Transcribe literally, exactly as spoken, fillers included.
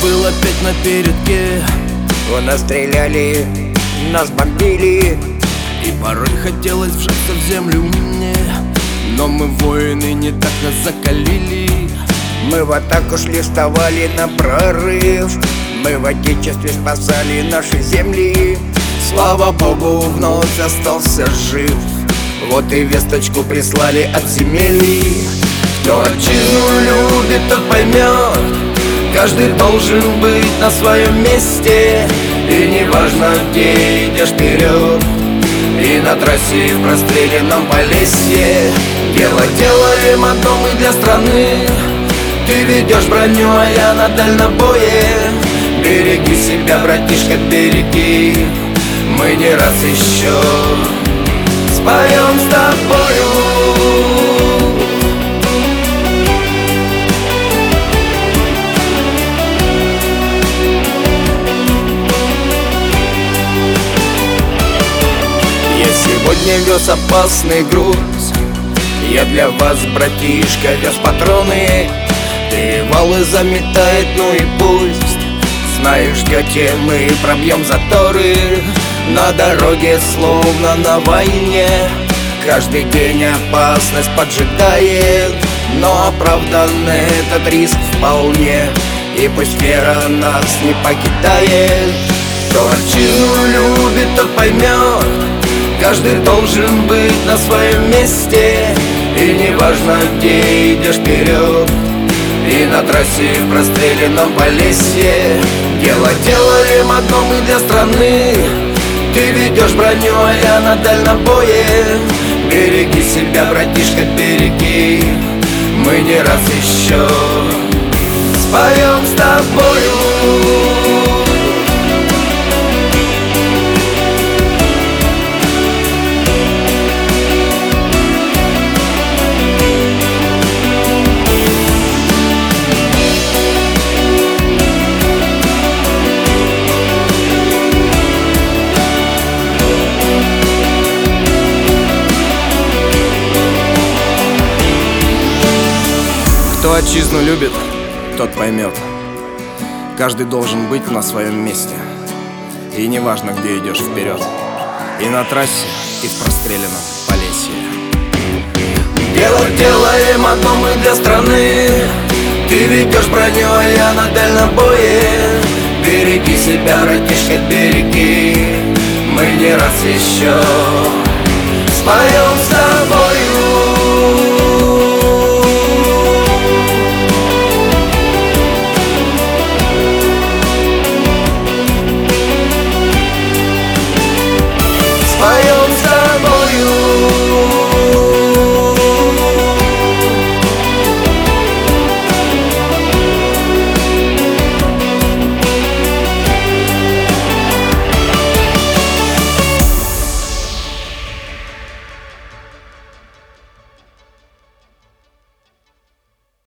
был опять на передке. У нас стреляли, нас бомбили, и порой хотелось вжаться в землю мне. Но мы воины, не так нас закалили. Мы в атаку шли, вставали на прорыв. Мы в отечестве спасали наши земли. Слава Богу, вновь остался жив. Вот и весточку прислали от земель. Кто отчизну любит, тот поймет. Каждый должен быть на своем месте. И неважно, где идешь вперед, и на трассе, и в простреленном Полесье. Дело делаем одно мы для страны. Ты ведешь броню, а я на дальнобое. Береги себя, братишка, береги. Мы не раз еще споем с тобою. Я сегодня вез опасный груз. Я для вас, братишка, вез патроны. Ты валы заметает, ну и пусть. Знаешь, тетя, мы пробьем заторы. На дороге, словно на войне. Каждый день опасность поджидает, но оправдан этот риск вполне. И пусть вера нас не покидает. Кто отчизну любит, тот поймет. Каждый должен быть на своем месте. И неважно, где идешь вперед, и на трассе, в простреленном Полесье. Дело делаем одно мы для страны. Ты ведешь броню, а я на дальнобое. Береги себя, братишка, береги. Мы не раз еще споем с тобою. Кто отчизну любит, тот поймет. Каждый должен быть на своем месте. И неважно, где идешь вперед, и на трассе, и в простреленном Полесье. Дело делаем одно мы для страны. Ты ведешь броню, а я на дальнобое. Береги себя, братишка, береги. Мы не раз еще споем с тобой.